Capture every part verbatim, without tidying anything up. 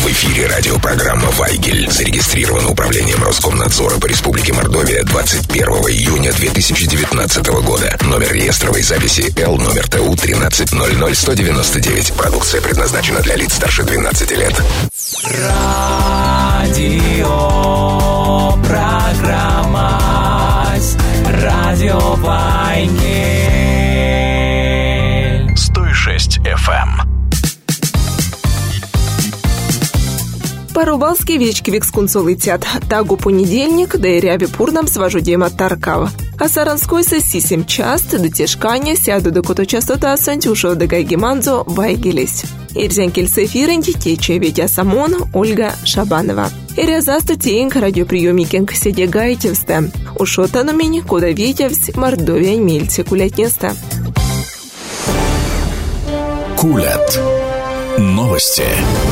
В эфире радиопрограмма «Вайгель». Зарегистрирована управлением Роскомнадзора по Республике Мордовия двадцать первого июня две тысячи девятнадцатого года. Номер реестровой записи Л номер Т У тринадцать ноль ноль сто девяносто девять. Продукция предназначена для лиц старше двенадцати лет. Радио программа Радио Вайгель сто шесть эф эм. Парубалські вічки вікскунцу летять. Так у понедільник, де і ряві пурнам сважудєма таркав. А саранскойся сісім част до тішкання сяду до коточастота сантюшо до гайгіманзо вайгелісь. Ірзянкіль сефірень тече Вітя Самон, Ольга Шабанова. Ірязасто тієнк радіоприйомікінг сіде гайтівсте. У шотаномінь, куда вітявсь, Мордовія мільці кулятнєсте. Кулят. Новости.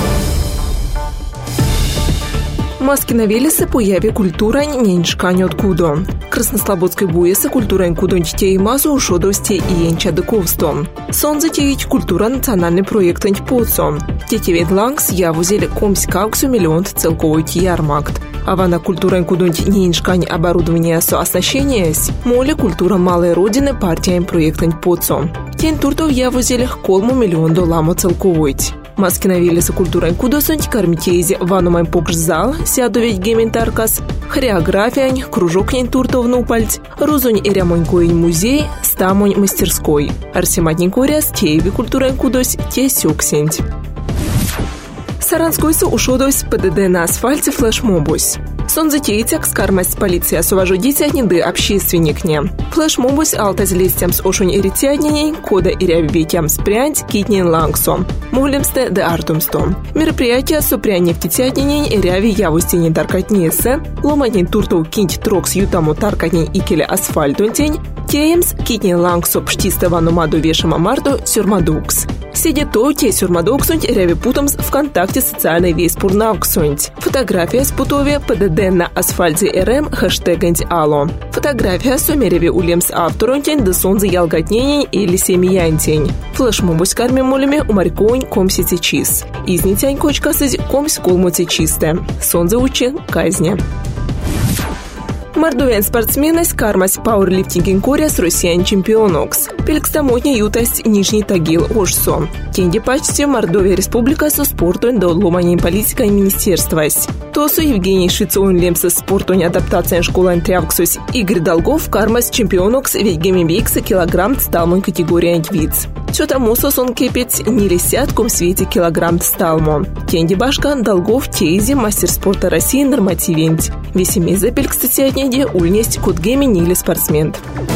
Маски на велесе появи культура неньшкань откудо. Краснослободской буеса культура инкудон детей мазу ушодости и енчадыковсто. Сон затеять культура национальный проект антипоцо. Детевед лангс явузели комськауксу миллион целковой ярмакт. Авана культура инкудон неньшкань оборудование со оснащениес. Моле культура малой родины партия проект антипоцо. Тень туртов явузели колму миллион доламо целковойт. Маски на велесе культура инкудосонь кармитейзе ванумайн покшзал, сядоведь гементаркас, хореографиянь, кружок нень туртовну пальц, розонь и рямонькоинь музей, стамонь мастерской. Арсематнень коряс, тееви культура инкудось, те сюксенть. Саранскойся ушодось ПДД на асфальте флешмобусь. Сон затейтяк скармасть полиция суважудите отнеды общественникне. Флешмобусь алтазлистямс ошунь иритядненей, кода ирявитямс прянь китнен лангсо. Мулемсте де артумсто. Мероприятие супрянь нефтетядненей иряви явустеней таркатнесе, ломатней туртов кинть трокс ютаму таркатней икеле асфальтунтень, теемс китнен лангсо пштисте ванумаду вешама марду сюрмадукс. Сидя то, те сюрмадуксунть иряви путамс ВКонтакте социальный весь пурнавксунть. Фотография с путове ПДД на асфальте РМ хэштеганть ало. Фотография сумереве улемс авторонтень да сонза ялгатненень или семьянтень. Флешмобусь карми молеме умарьконь комсите чиз. Изнитянь кочкасыз комсь колмоте чисте. Сонза учи казня. Мордовян спортсменность кармась пауэрлифтингин коряс россиян чемпионокс. Пелькстамотня ютасть Нижний Тагил ожсо. Тенде почти Мордовия республика со спортом до ломанием политика и министерствась. Тосу Евгений Шицон лемса спортон адаптация школа трявксус. Игорь Долгов кармась чемпионокс ведь гемибекса килограмм сталмон категория антвиц. Чё-то мусос он кипеть не лисятком свете килограмм сталмо. Тенде башка Долгов тейзи мастер спорта России нормативент. Весемей запель, кстати, отнеде ульнесть код геми нили спортсмен.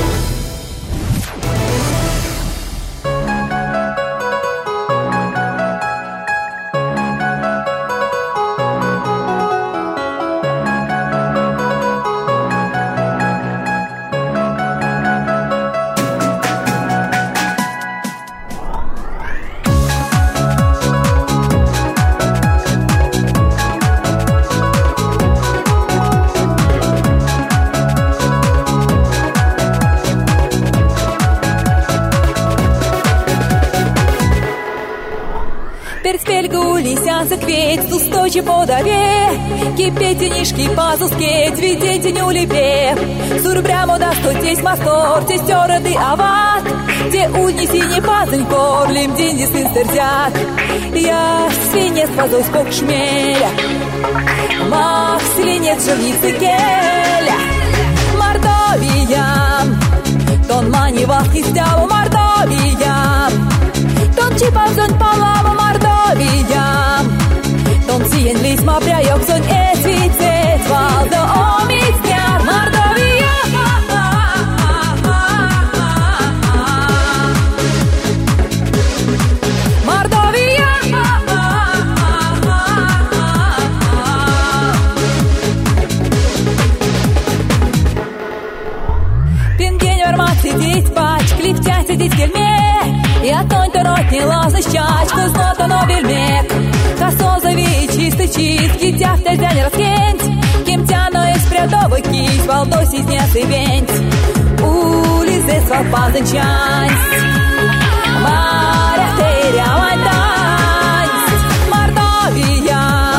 Стучи подаве, кипетенишки пазускеть, видите нюлепе. Сурбрямо да стотесь мастор, тестерады ават, те унеси не пазынь корлим, динди сын стерзят. Я свинец пазой скок шмеля, мах свинец живницы келя. Мордовия, тон мани вахти стяву Мордовия, тон чипазонь палаву Мордовия. Ton sien lisma brajok son esvicet valdo omicnjar Mordovija. Mordovija. Пинген вермат сидеть пач, клифтя сидеть кельме. Я тонь-то рот не лазать чачку, знота но вельмек. Косозові чистий чист, кітя в тезя не розкинь. Кімтяно експрядовий кість, валдосі зняси венть. Улізе свал пазанчансь, моря теря вантансь. Мордовия,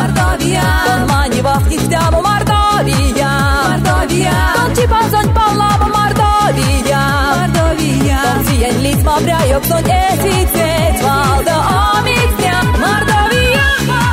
etiket valda amitsня Mordovija.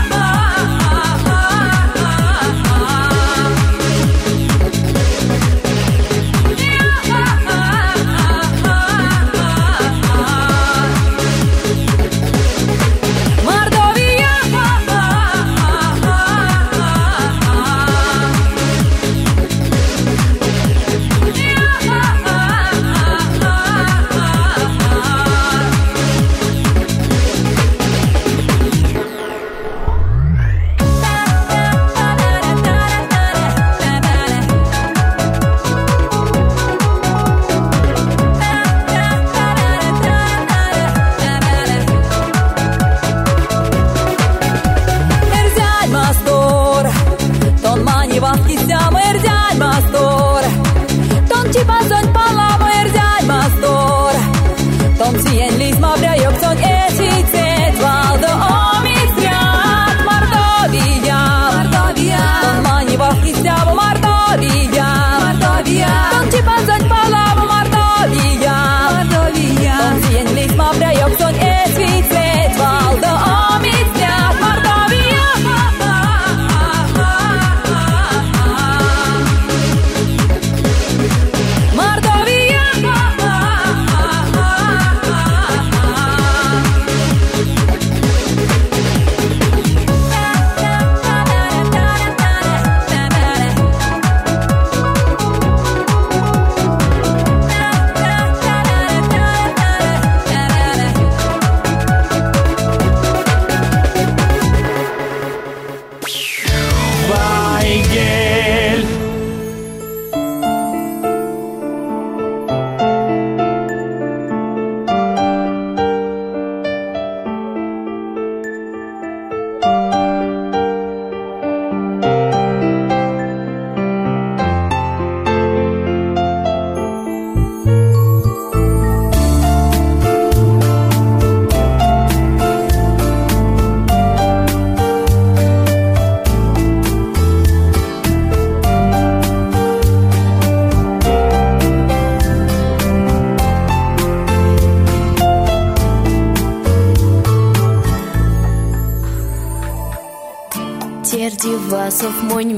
Дивасов монь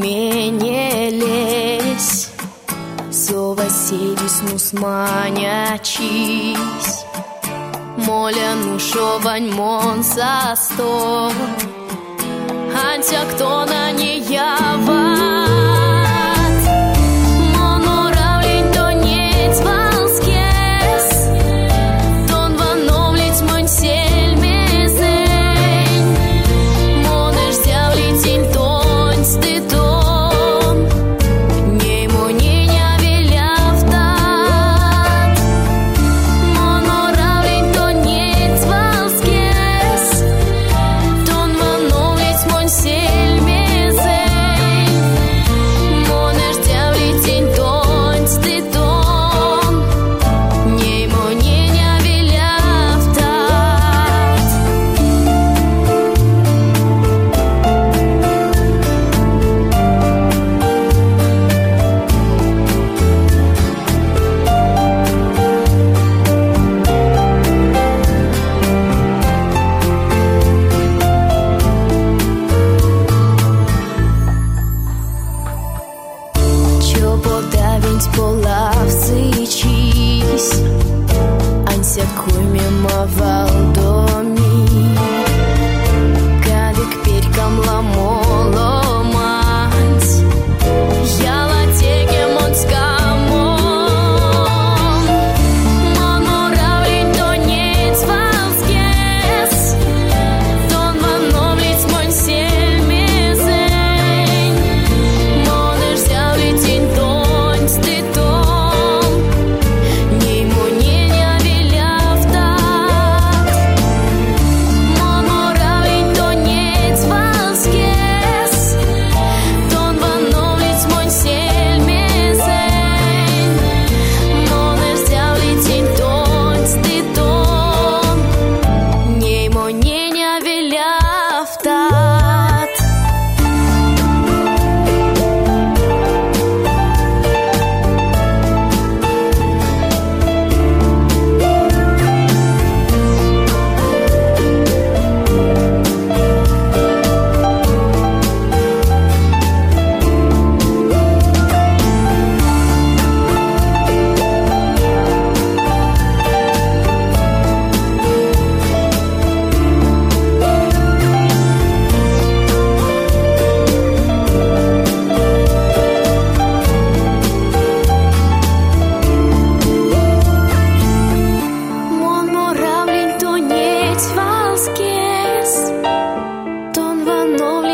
менелесь, со Василис нусманячись, моля нушовань мон со сто, антя кто на не ява.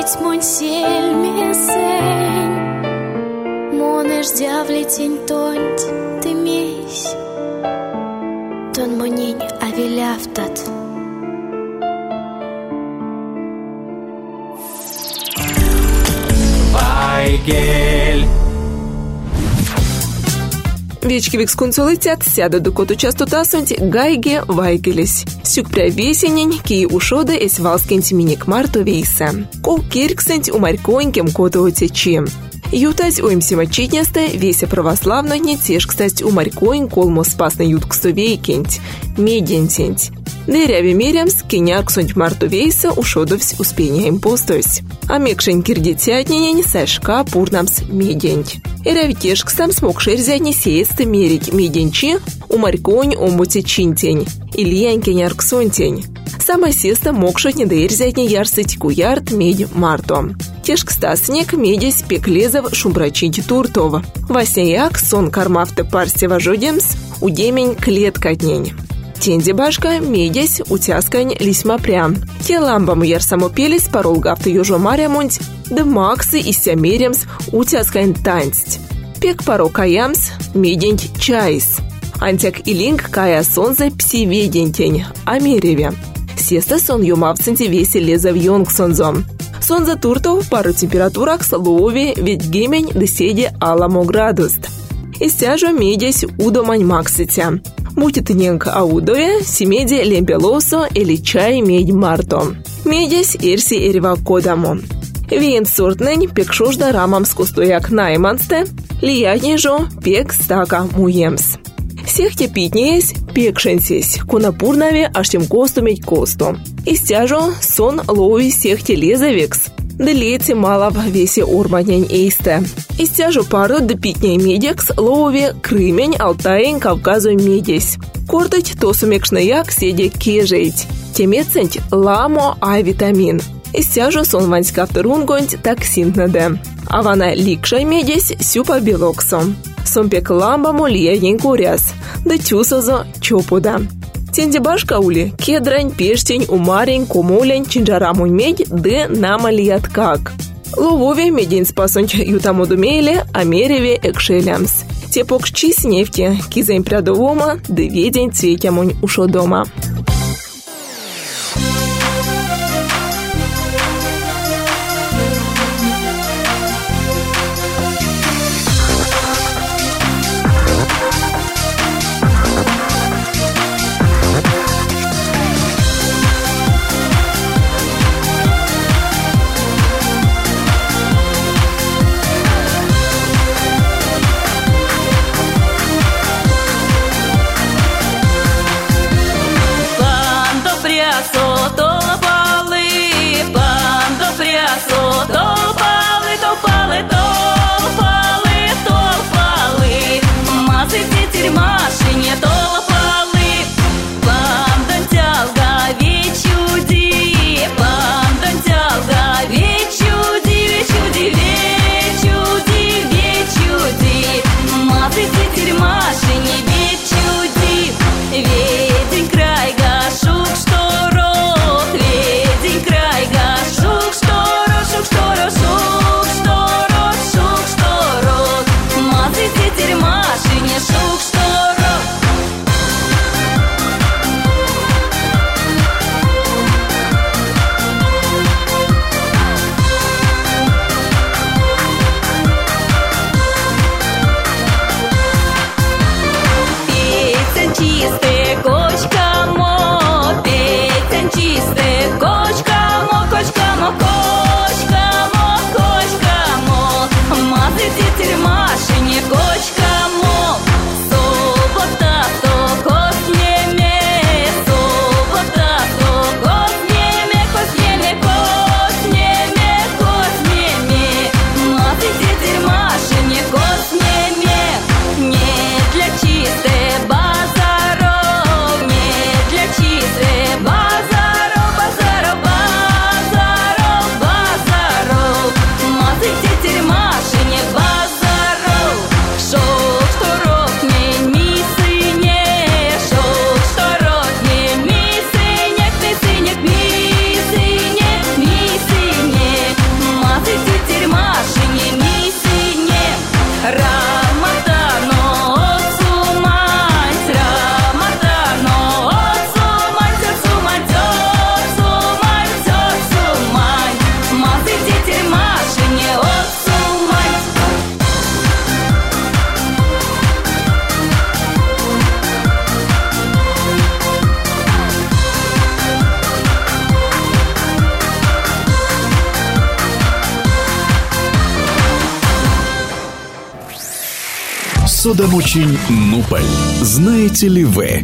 toți monselmesen Moneș diavlitin tont te mies Ton monini avilявtat Вайгель. Вечкивик скунцолитят сяда до коту частота сонти гайге вайгелись. Сюк пря весенень, ки ушода эс валскинти миник марто вейса. Кол кирксент у марьконьким коту отечи. Ютать у имсима читнясте веся православно не теш, кстати, у марькоин колмо спасно ют кстовейкинть, медентинть. Неряви мерямс, кеняк сонть марто вейса ушодовсь успением постось. А мекшень кирдитятненень сашка пурнамс меденть. Эряви тешксам смог шерзятни сеесты мерить меденчи у марьконь омути чинтень. Ильянь кенярк сонтень. Сама сеста мокшать не доерзятни ярсыть куярд медь марто. Тешкстаснек медесь пеклезов шумбрачить туртов. Васяяк сон кармавте парсти важодемс удемень клеткатнень. Тенди башка медесь утяскань лисьма прям. Те ламбам ярсамопелись паролгавты южо марямунть, да максы и сямеремс утяскань танцть. Пек паро каямс медень чайс. Антяк илинг кая сонзе пси ведентень, амереве. Сеста сон юмавценти веси лезав йонг сонзом. Сонза туртов пару температурах слови ведь гемень деседе аламо градуст. Истяжо медесь удомань макситя. Мутитненг аудове симеди лемпелосо или чай медь марто. Медесь ирси эрива кодамо. Виен сортнень пекшожда рамам скустояк наймансте, лиятнежо пек стака муемс. Сехте питнеес пекшенсесь, кунапурнаве аштем косту медь косту. Истяжо сон лови сехте лезавекс. Делети малав весе урманень эйсте. Истяжу пару да питней медекс лови крымень алтаень кавказу медесь. Кортать тосу мекшнаяк седе кежеить. Темеценть ламо а витамин. Истяжу сон ваньскавторунгонть токсинтнаде. А вана ликшай медесь сюпа белоксо. Сон пек ламбамо лиянень куряс. Да тюсозо чопуда. Тенди башка ули, кедрань, пештень, умарень, кумулень, чинджарамунь медь, де намалият как. Ловове медень спасунь ютамоду мейле, а мереве экшелямс. Те покшчи с нефти, кизень прядовома, де ведень цветямунь ушодома. Посудомоечный Нуполь. Знаете ли вы?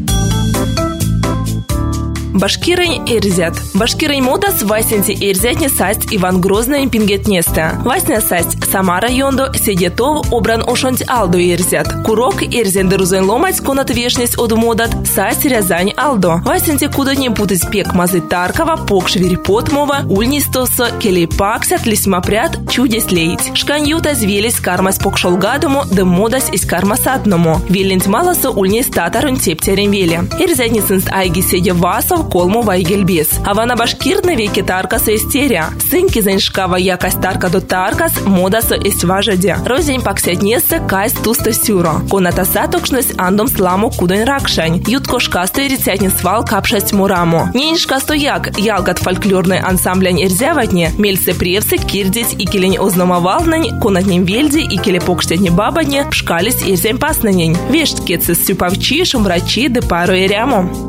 Башкирень эрзят. Башкирень мудас васенти эрзятне састь Иван Грозный пингетнеста. Васня састь Самара йондо седетов обран ошонть алдо эрзят. Курок эрзен дерузен ломать конат вешнесть одумодат састь Рязань алдо. Васенти куда не путать пек мазы Таркова, покш верепотмова, ульнистоса, келейпаксят лисмапрят чудес леять. Шканьюта звелись кармас покшолгадому, да модас из кармасадному. Велент маласа ульнис татарун тептерен веле. Эрзятницинст айги седе васов колму вайгельбес. Авана башкиртна веки таркаса истерия. Сынки зеншкава якась тарка до таркас модаса есть важаде. Розень паксятнесса кайс туста сюро. Конатаса токшность андом сламу куден ракшань. Ютко шкасто ирицятни свал капшасть мураму. Неншка стояк ялгат фольклорный ансамблянь эрзяватне. Мельце превсы кирдить и келень озномовалнань. Конатнем вельди и келе покштятни бабадне. Пшкались эрзень паснанень. Вешткецы сюпавчи шумрачи де пару эряму.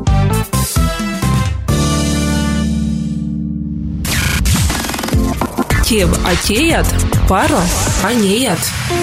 Кев отеят, пару анеят.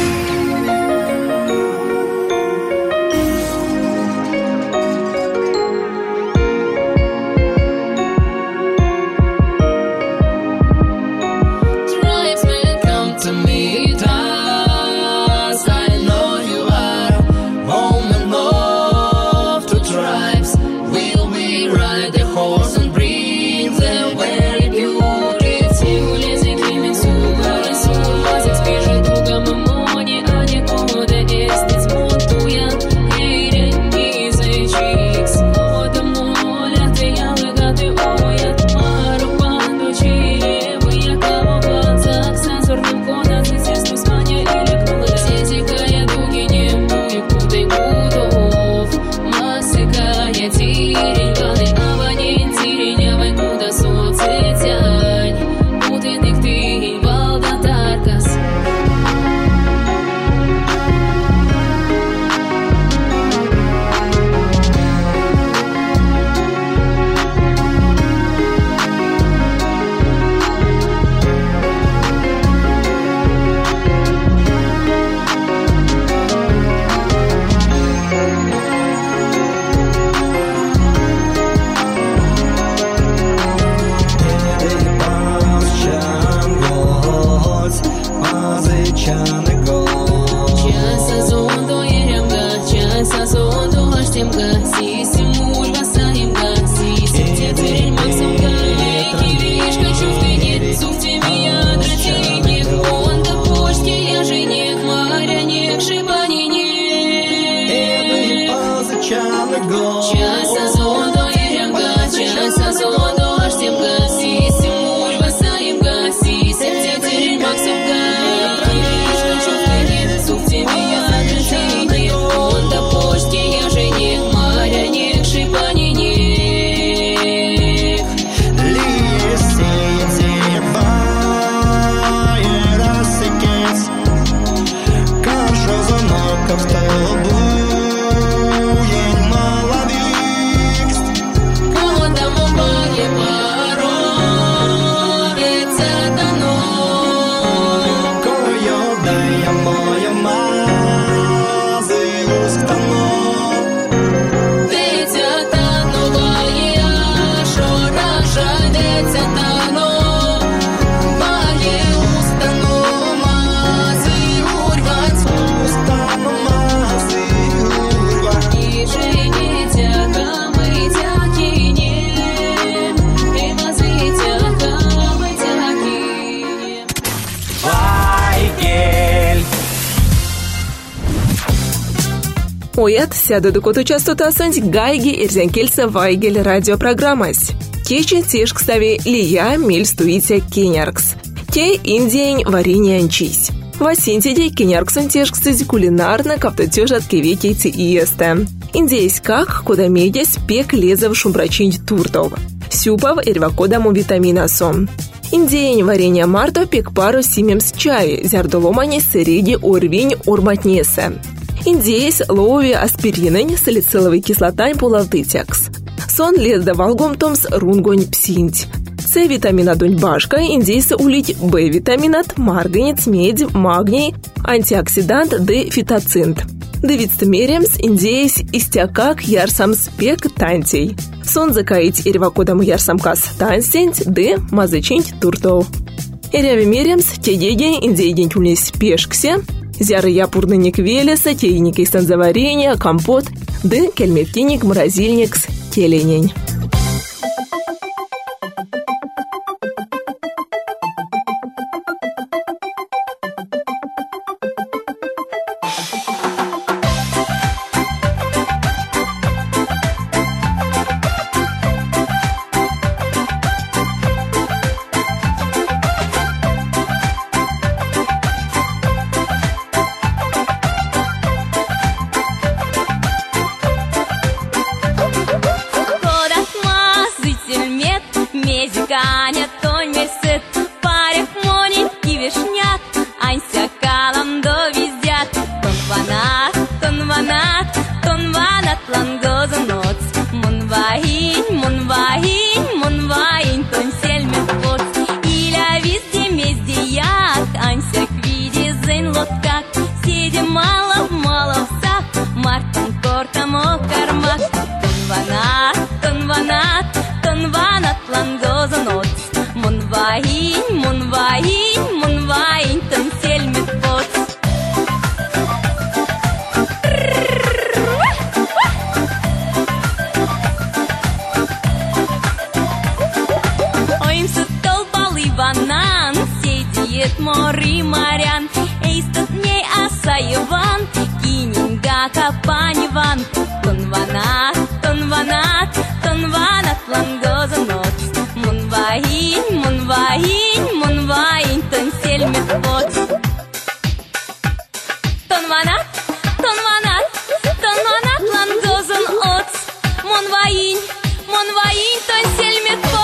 Оят сяду до коту частота сонь гайги эрзянкельса вайгель радиопрограммась. Кече теш кстави лия мель стуите кеняркс. Те индиень варенье анчись. Васинтидей кенярксон теш кстати кулинарно каптотеж от кевеки ти иесте. Индейсь как куда медясь пек лезав шумбрачинь туртов. Сюпав эрвакодаму витамина сом. Индиень варенье марто пек пару симем с чай, зярдоломани сыреги орвинь орматнесе. Индейс лови аспиринень салициловой кислотань полалтытекс. Сон лез давал гомтомс рунгонь псинть. С витамина дунь башка, индейса улить Б витаминат, марганец, медь, магний, антиоксидант, Д фитоцинт. Девицты меремс, индеис, истякак, ярсамс пек тантей. Сон закаить ирвакодам ярсамкас тансень, ды мазычинь туртов. Иряви меремс, тегеге, индейген тюлес пешксе, зяры япурныник велеса, тейник из заварения, компот, ды кельмевтиник, морозильникс, теленень. Мори морян, эйстат ней асаеван, кининга капаниван, тонванат, тонванат, тонванат лангозанот, мунваин, мунваин, мунваин, тонсельмет пот. Тонванат, тонванат, тонванат лангозанот, мунваин, мунваин, тонсельмет пот.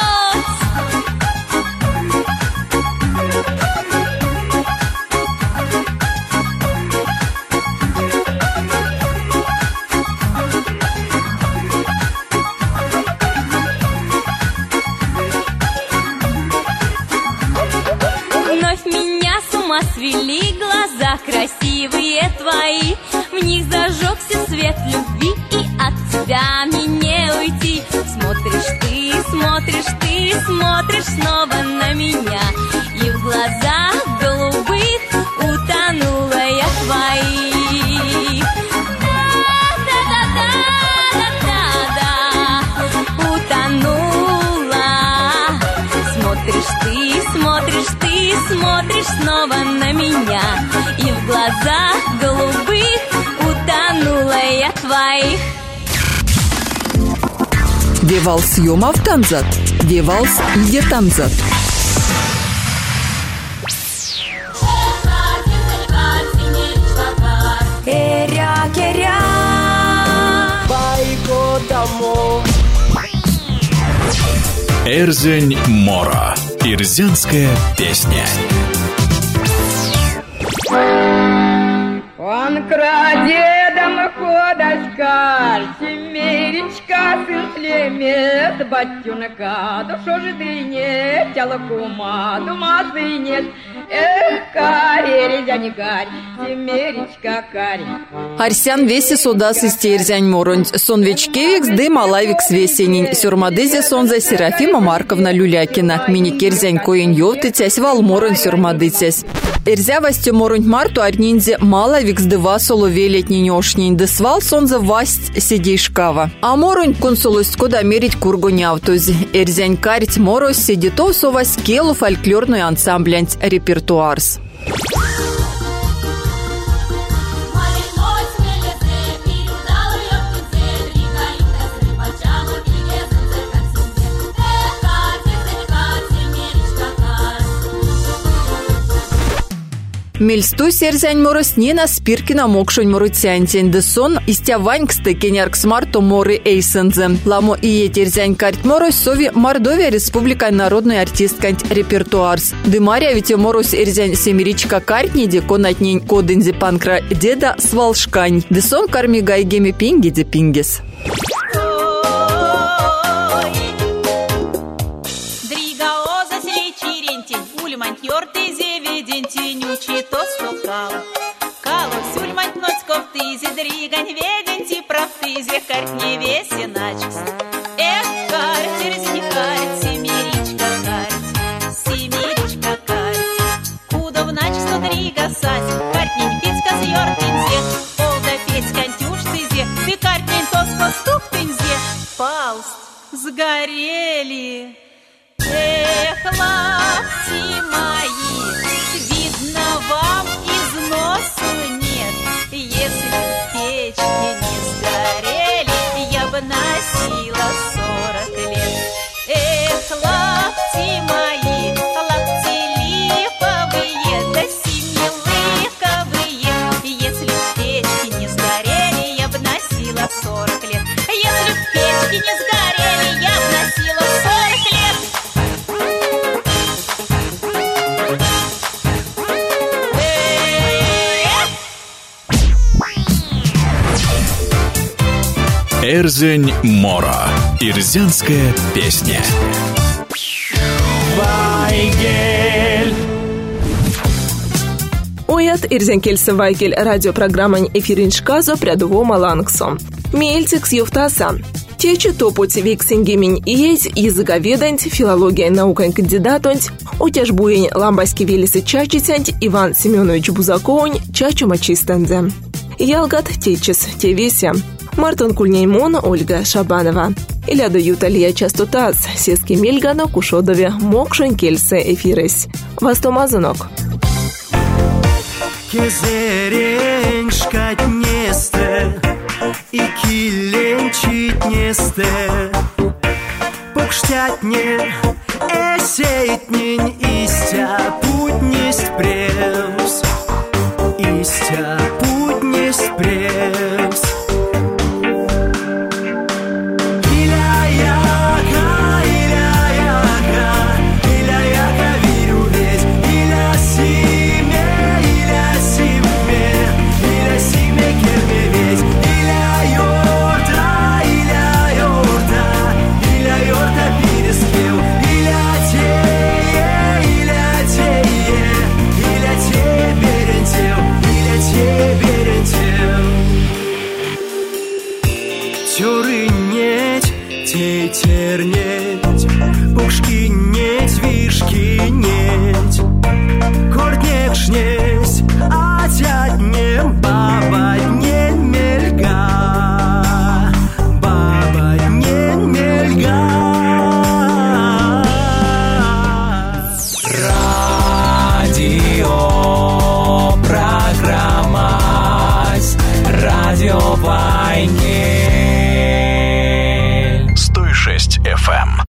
Свели глаза красивые твои, в них зажегся свет любви, и от тебя мне не уйти. Смотришь ты, смотришь ты, смотришь снова на меня, и в глазах голубых утонула я твоих. Да-да-да-да-да-да, утонула. Смотришь ты, смотришь ты, смотришь снова на меня, и в глазах голубых утонула я твоих. Девалс Йомав Танзат, Девалс Иде Танзат. Керя, керя, байко домой. Эрзень Мора. Ирзянская песня. Он крадедом ходочка, семеречка, сын слемет, батюнка, душо же дынет, тело кума, дума дынет. Эх, карь, резяни карь, семеречка карь. Арсян веси содас из Терзянь Моронь, сон вечкевикс, ды малавикс весенень, сюрмадызе сонза Серафима Марковна Люлякина, мини Керзянь коин йовтыцясь, вал Моронь сюрмадыцясь. Эрзя вастю Моронь Марту арнинзе малавикс дыва соловей летний нёшнень, дысвал сонза васть сидейшкава. А Моронь консулость кода мерить кургонявтуз. Эрзянь карить морось сидитов совась келу фольклорную ансамблянь репертуарс. Мельсту серзянь морос нена спиркина мокшонь морутянтень, десон истя ваньксты кеняркс марто моры эйсензе. Ламо ие терзянь карт морос сови Мордовия республика народный артисткань репертуарс. Дымаря ведь морос эрзянь семеричка картни декон отнень кодынзи панкра деда свалшкань. Десон карми гайгеми пинги де пингис. Ульмантьор ты зеведен тенючий то стукал. Калу сюльманть ноцков ты вигань, вегань, профтызе, карт не весе начкс. Эх, карт, терзни, карт, семеричка, карт, семеричка, карт. Куда в нач сто три гасать, картнень, петька, зьёртынзе, полда, петька, антюштызе, ты картнень, тоско, стуктынзе, пауст, сгорели. Эх, лапти мои, видно, вам износу нет. Если б печки не сгорели, я бы носила сорок лет. Эх, лапти мои, лапти липовые, да семилыковые. Если б печки не сгорели, я бы носила сорок лет. Если б печки не сгорели, я бы носила сорок лет. Эрзень Мора. Ирзянская песня. Вайгель. Уят Ирзенкельса Вайгель радиопрограмма эфириншказо прядово маланксо. Мельцикс юфтаса. Тече топуть виксингемень иеть языковеданьть, филология наукань кандидатонть, утяжбуень ламбаськи велисы чачитянть Иван Семенович Бузаковонь чачу мачистензе. Ялгат течес тевеся. Мартон Кульнеймон, Ольга Шабанова. Иляда Юталия частотас, сески мельгано кушодове мокшен кельсе эфирес. Вастомазанок. Кезерень шкатнесте и киленчить несте. Покштятне эсейтнень истя путь несть превс истя.